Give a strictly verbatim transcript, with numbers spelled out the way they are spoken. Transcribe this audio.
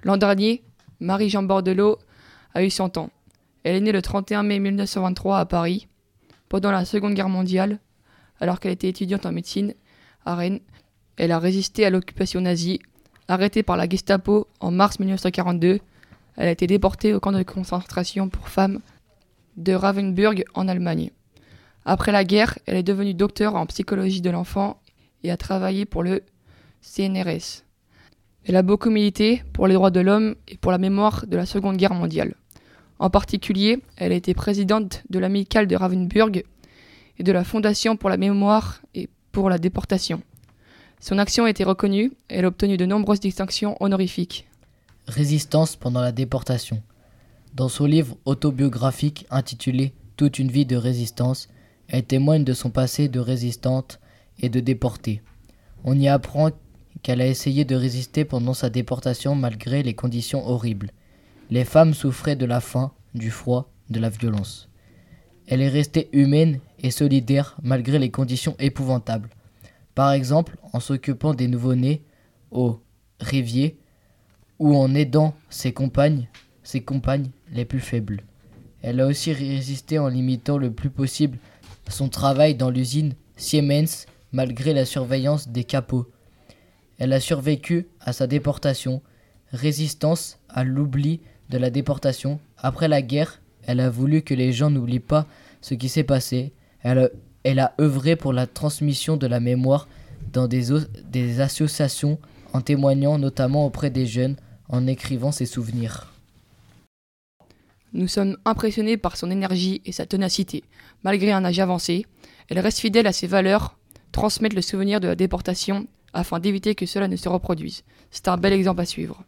L'an dernier, Marie-Jean Bordelot a eu cent ans. Elle est née le trente et un mai mille neuf cent vingt-trois à Paris, pendant la Seconde Guerre mondiale, alors qu'elle était étudiante en médecine à Rennes. Elle a résisté à l'occupation nazie. Arrêtée par la Gestapo en mars mille neuf cent quarante-deux, elle a été déportée au camp de concentration pour femmes de Ravensbrück en Allemagne. Après la guerre, elle est devenue docteure en psychologie de l'enfant et a travaillé pour le C N R S. Elle a beaucoup milité pour les droits de l'homme et pour la mémoire de la Seconde Guerre mondiale. En particulier, elle a été présidente de l'amicale de Ravensbrück et de la Fondation pour la mémoire et pour la déportation. Son action a été reconnue et elle a obtenu de nombreuses distinctions honorifiques. Résistance pendant la déportation. Dans son livre autobiographique intitulé « Toute une vie de résistance », elle témoigne de son passé de résistante et de déportée. On y apprend qu'elle a essayé de résister pendant sa déportation malgré les conditions horribles. Les femmes souffraient de la faim, du froid, de la violence. Elle est restée humaine et solidaire malgré les conditions épouvantables. Par exemple, en s'occupant des nouveau-nés au Rivier ou en aidant ses compagnes, ses compagnes les plus faibles. Elle a aussi résisté en limitant le plus possible son travail dans l'usine Siemens malgré la surveillance des capots. Elle a survécu à sa déportation. Résistance à l'oubli de la déportation. Après la guerre, elle a voulu que les gens n'oublient pas ce qui s'est passé. Elle a, elle a œuvré pour la transmission de la mémoire dans des, o- des associations, en témoignant notamment auprès des jeunes, en écrivant ses souvenirs. Nous sommes impressionnés par son énergie et sa ténacité. Malgré un âge avancé, elle reste fidèle à ses valeurs, transmettre le souvenir de la déportation afin d'éviter que cela ne se reproduise. C'est un bel exemple à suivre.